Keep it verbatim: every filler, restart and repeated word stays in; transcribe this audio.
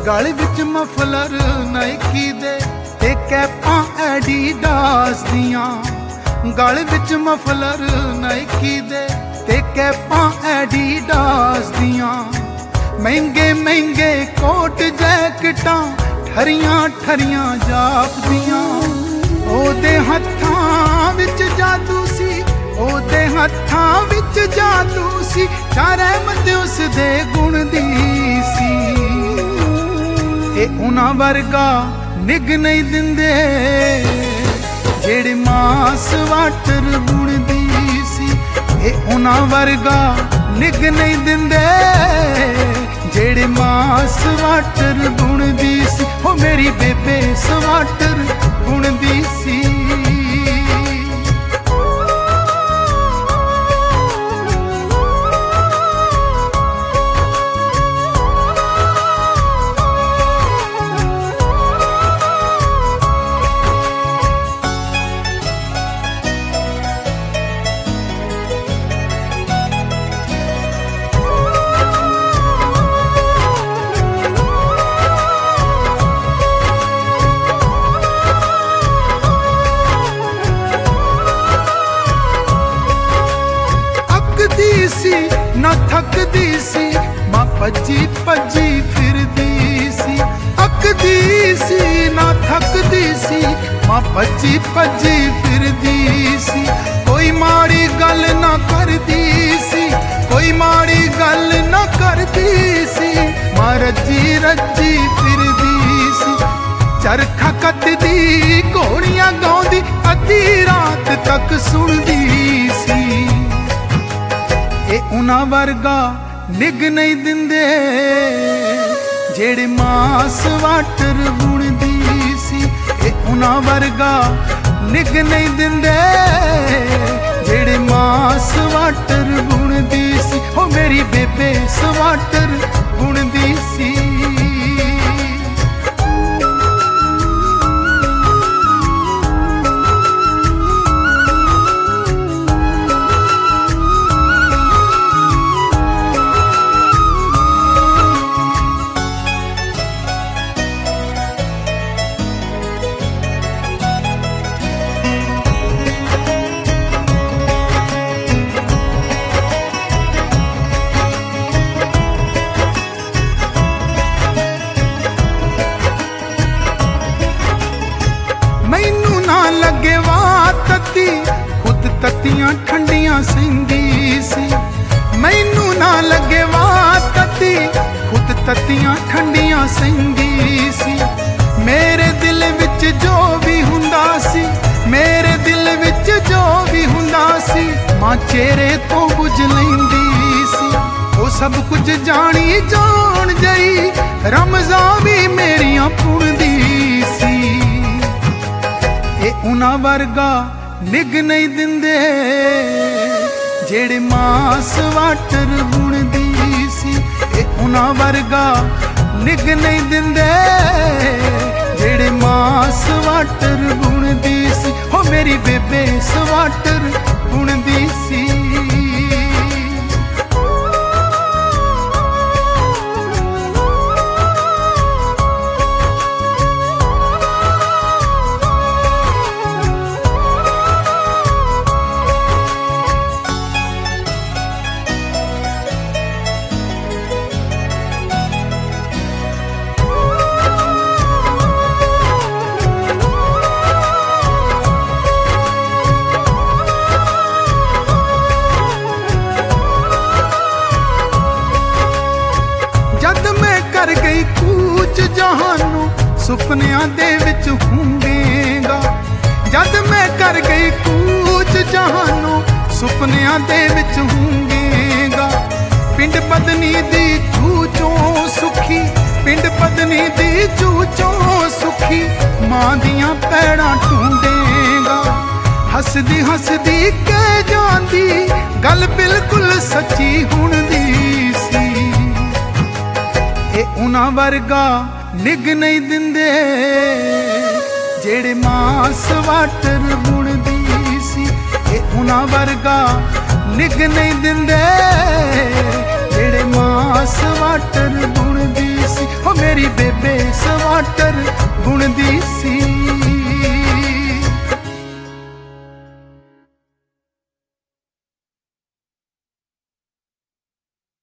गल विच muffler Nike दे ते कैपां Adidas दियां। गल विच मफलर नाइकी दे ते कैपां एडीडास दियां। महंगे महंगे कोट जैकटां ठरियां ठरियां जाप दियां। ओदे हत्थां विच जादू सी, ओदे हत्थां विच जादू सी, चारे मत उस दे गुण दी सी। ए उन्हां वर्गा निग नहीं दिंदे जेड़ी मां सवाटर बुणदी सी। ए उन्हां वर्गा निग नहीं दिंदे जेड़ी मां सवाटर बुणदी सी। हो मेरी बेबे सवाटर बुणदी सी। सी ना थकदी सी मां भजी भजी फिरदी सी। अकदी सी ना थकदी सी मां भजी भजी फिरदी सी। कोई माड़ी गल ना करदी सी, कोई माड़ी गल ना करदी सी, मां रजी रजी फिरदी सी। चरखा कतदी घोड़ियां गाउंदी अद्धी रात तक सुनदी सी। ए उन्हां वर्गा निग नहीं दिंदे जेड़ी मां सवाटर बुणदी सी। ए उन्हां वर्गा निग नहीं दिंदे जेड़ी मां सवाटर बुणदी सी। हो मेरी बेबे सवाटर बुणदी सी। मैनू ना लगे वाह तत्ती खुद तत्तियां ठंडियां सहिंदी सी। मैनू ना लगे वाह तत्ती खुद तत्तियां ठंडियां सहिंदी सी। मेरे दिल विच जो भी हुंदा सी, मेरे दिल विच जो भी हुंदा सी, मां चेहरे तो बुझ लैंदी सी। ओ सब कुछ जानी जान जई रमज़ां भी मेरियां पुणदी सी। ए उन्हां वर्गा निग नहीं दिंदे जेड़ी मां सवाटर बुणदी सी। ए उन्हां वर्गा निग नहीं दिंदे जेड़ी मां सवाटर बुणदी सी। हो मेरी बेबे सवाटर बुणदी सी। कर गई कूच जहानू सुपनियां दे विच होंगेगा। जद मैं कर गई कूच जहानू सुपनियां दे विच होंगेगा। पिंड पदनी दी चूचों सुखी, पिंड पदनी दी चूचों सुखी, मां दियां पैड़ां ढूंढेगा। हसदी हसदी कह जांदी गल बिल्कुल सच्ची हुंदी सी। ए उन्हां वर्गा निग नहीं दिंदे जेड़े मां सवाटर बुणदी सी। ए उन्हां वर्गा निग नहीं दिंदे जेड़े मां सवाटर बुणदी सी। हो मेरी ਮੇਰੀ ਬੇਬੇ ਸਵਾਟਰ ਬੁਣਦੀ ਸੀ।